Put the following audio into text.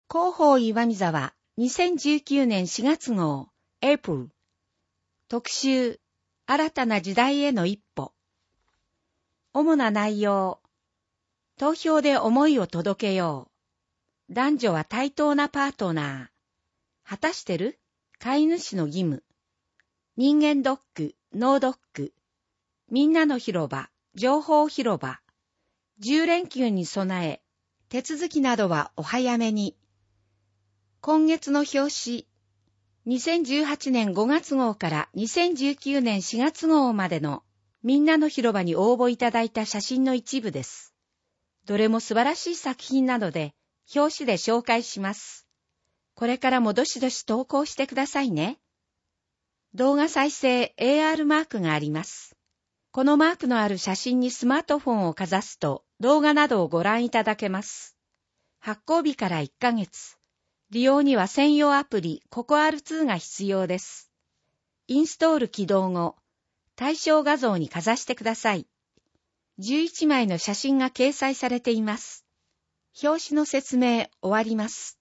広報岩見沢2019年4月号エイプル特集新たな時代への一歩。主な内容。投票で思いを届けよう。男女は対等なパートナー。果たしてる？飼い主の義務。人間ドック、ノードック。みんなの広場、情報広場。10連休に備え、手続きなどはお早めに。今月の表紙。2018年5月号から2019年4月号までのみんなの広場に応募いただいた写真の一部です。どれも素晴らしい作品なので表紙で紹介します。これからもどしどし投稿してくださいね。動画再生 AR マークがあります。このマークのある写真にスマートフォンをかざすと動画などをご覧いただけます。発行日から1ヶ月。利用には専用アプリココ R2 が必要です。インストール起動後、対象画像にかざしてください。11枚の写真が掲載されています。表紙の説明終わります。